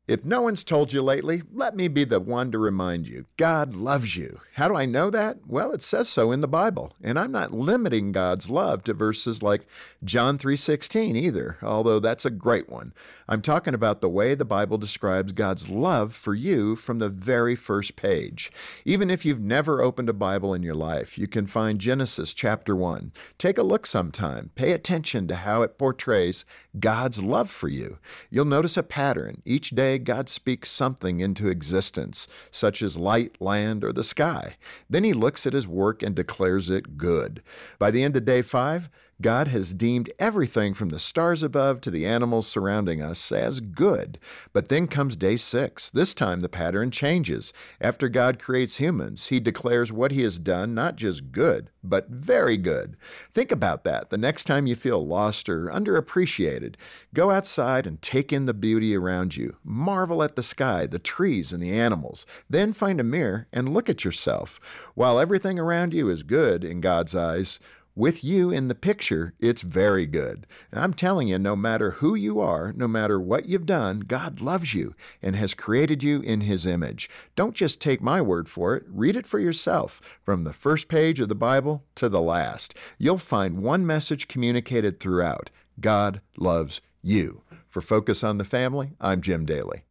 If no one's told you lately, let me be the one to remind you. God loves you. How do I know that? Well, it says so in the Bible. And I'm not limiting God's love to verses like John 3:16 either, although that's a great one. I'm talking about the way the Bible describes God's love for you from the very first page. Even if you've never opened a Bible in your life, you can find Genesis chapter 1. Take a look sometime. Pay attention to how it portrays God's love for you. You'll notice a pattern. Each day, God speaks something into existence, such as light, land, or the sky. Then he looks at his work and declares it good. By the end of day 5, God has deemed everything from the stars above to the animals surrounding us as good. But then comes day 6. This time the pattern changes. After God creates humans, he declares what he has done not just good, but very good. Think about that. The next time you feel lost or underappreciated, go outside and take in the beauty around you. Marvel at the sky, the trees, and the animals. Then find a mirror and look at yourself. While everything around you is good in God's eyes, with you in the picture, it's very good. And I'm telling you, no matter who you are, no matter what you've done, God loves you and has created you in his image. Don't just take my word for it. Read it for yourself, from the first page of the Bible to the last. You'll find one message communicated throughout. God loves you. For Focus on the Family, I'm Jim Daly.